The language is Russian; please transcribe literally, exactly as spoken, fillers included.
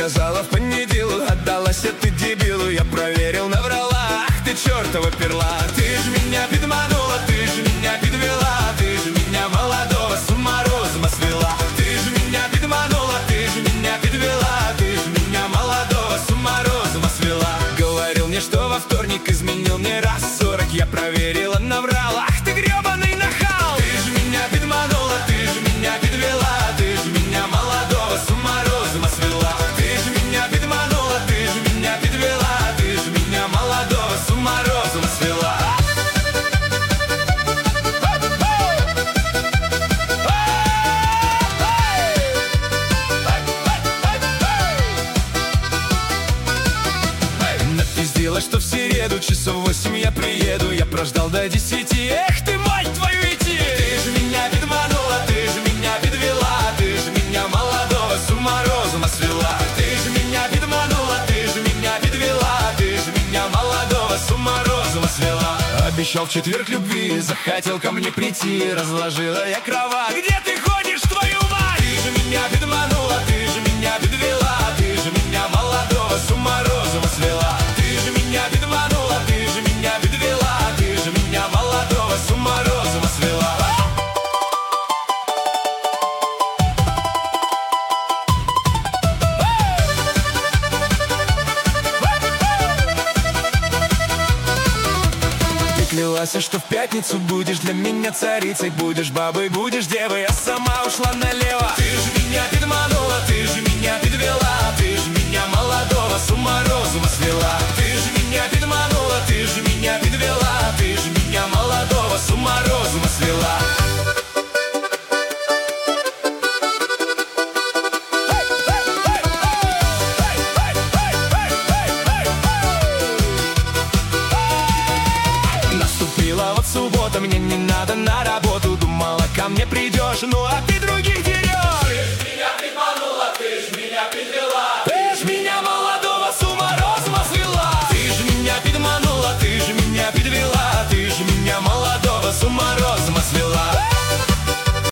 сказала в понедельник, отдалась ты дебилу. Я проверил, наврала, ах ты чертова перла. Ты ж меня подманула, ты ж меня подвела, ты ж меня молодого с ума розума свела. Ты ж меня подманула, ты ж меня подвела, ты ж меня молодого с ума розума свела. Говорил мне, что во вторник изменил мне раз сорок. Я проверила, наврала, ах ты гребаный нахал. Ты ж меня подманула, ты ж меня подвела, ты ж меня молодого с ума розума свела. Ты ж меня подманула, ты ж меня подвела, ты ж меня молодого с ума розума свела. Напиздила, что в среду часов восемь я приеду. Я прождал до десяти, эх ты, мать твою, идти. Ты ж меня подманула, ты ж меня подвела, ты ж меня молодого с ума розума свела. Ты ж меня подманула, ты ж меня подвела, ты ж меня молодого с ума розума свела. Обещал в четверг любви, захотел ко мне прийти. Разложила я кровать, где ты ходишь, твою мать? Ты ж меня подманула, ты ж меня подвела, ты ж меня молодого с ума розума свела. Ты ж меня подманула, ты ж меня подвела, ты ж меня молодого с ума розума свела. Клялась, что в пятницу будешь для меня царицей. Будешь бабой, будешь девой, а сама ушла налево. Ты ж меня подманула, ты ж меня подвела, ты ж меня молодого с ума розума свела. Ты ж меня подманула, ты ж меня подвела, ты ж меня молодого с ума розума свела. Вот суббота, мне не надо на работу. Думала, ко мне придешь, ну а ты другим